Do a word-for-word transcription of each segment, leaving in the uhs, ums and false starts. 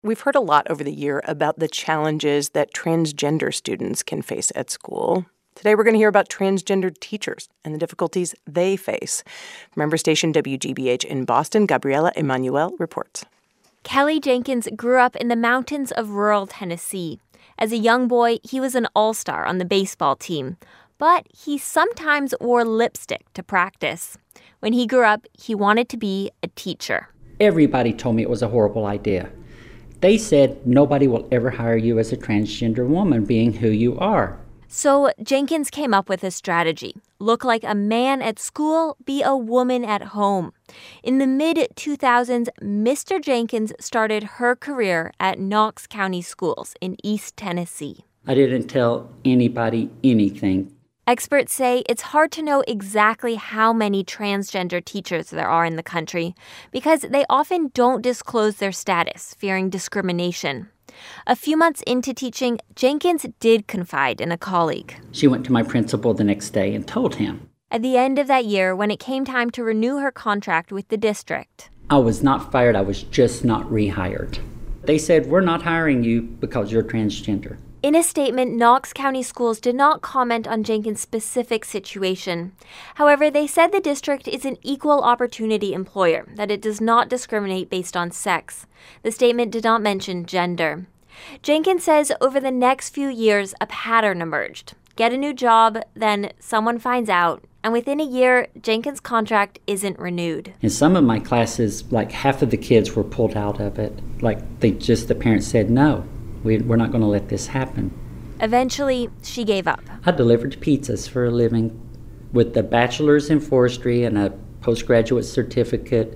We've heard a lot over the year about the challenges that transgender students can face at school. Today, we're going to hear about transgender teachers and the difficulties they face. Member station W G B H in Boston, Gabriela Emanuel reports. Kelly Jenkins grew up in the mountains of rural Tennessee. As a young boy, he was an all-star on the baseball team, but he sometimes wore lipstick to practice. When he grew up, he wanted to be a teacher. Everybody told me it was a horrible idea. They said nobody will ever hire you as a transgender woman, being who you are. So Jenkins came up with a strategy. Look like a man at school, be a woman at home. In the mid two thousands, Mister Jenkins started her career at Knox County Schools in East Tennessee. I didn't tell anybody anything. Experts say it's hard to know exactly how many transgender teachers there are in the country because they often don't disclose their status, fearing discrimination. A few months into teaching, Jenkins did confide in a colleague. She went to my principal the next day and told him. At the end of that year, when it came time to renew her contract with the district, I was not fired, I was just not rehired. They said, we're not hiring you because you're transgender. In a statement, Knox County Schools did not comment on Jenkins' specific situation. However, they said the district is an equal opportunity employer, that it does not discriminate based on sex. The statement did not mention gender. Jenkins says over the next few years, a pattern emerged. Get a new job, then someone finds out, and within a year, Jenkins' contract isn't renewed. In some of my classes, like half of the kids were pulled out of it. Like they just, the parents said, no. We're not going to let this happen. Eventually, she gave up. I delivered pizzas for a living with a bachelor's in forestry and a postgraduate certificate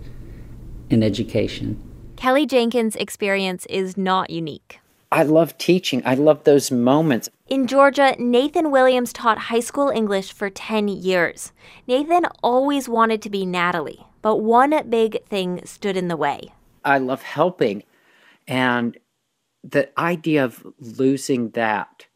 in education. Kelly Jenkins' experience is not unique. I love teaching. I love those moments. In Georgia, Nathan Williams taught high school English for ten years. Nathan always wanted to be Natalie, but one big thing stood in the way. I love helping, and the idea of losing that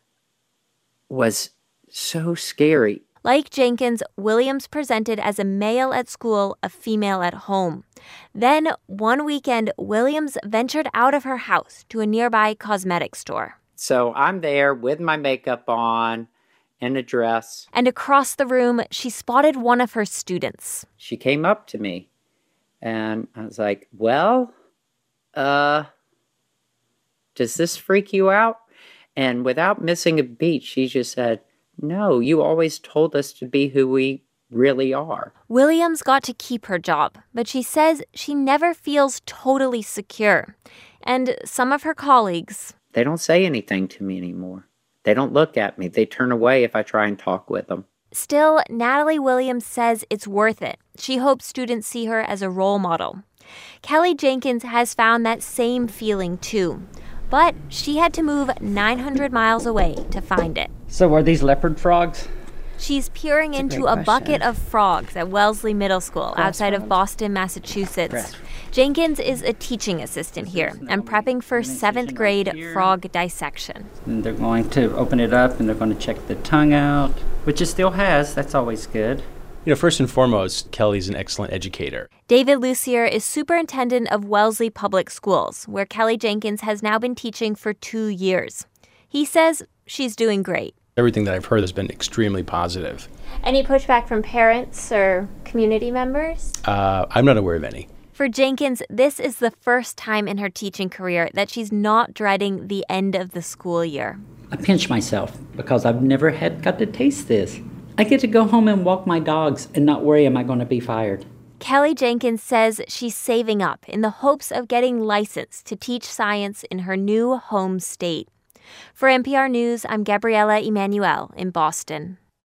was so scary. Like Jenkins, Williams presented as a male at school, a female at home. Then, one weekend, Williams ventured out of her house to a nearby cosmetic store. So I'm there with my makeup on, in a dress. And across the room, she spotted one of her students. She came up to me, and I was like, well, uh... does this freak you out? And without missing a beat, she just said, no, you always told us to be who we really are. Williams got to keep her job, but she says she never feels totally secure. And some of her colleagues... they don't say anything to me anymore. They don't look at me. They turn away if I try and talk with them. Still, Natalie Williams says it's worth it. She hopes students see her as a role model. Kelly Jenkins has found that same feeling, too. But she had to move nine hundred miles away to find it. So are these leopard frogs? She's peering That's into a, a bucket of frogs at Wellesley Middle School Grass outside frogs? of Boston, Massachusetts. Grass. Jenkins is a teaching assistant here and prepping for seventh grade frog dissection. And they're going to open it up and they're going to check the tongue out, which it still has. That's always good. You know, first and foremost, Kelly's an excellent educator. David Lucier is superintendent of Wellesley Public Schools, where Kelly Jenkins has now been teaching for two years. He says she's doing great. Everything that I've heard has been extremely positive. Any pushback from parents or community members? Uh, I'm not aware of any. For Jenkins, this is the first time in her teaching career that she's not dreading the end of the school year. I pinch myself because I've never had got to taste this. I get to go home and walk my dogs and not worry, am I going to be fired? Kelly Jenkins says she's saving up in the hopes of getting licensed to teach science in her new home state. For N P R News, I'm Gabriela Emanuel in Boston.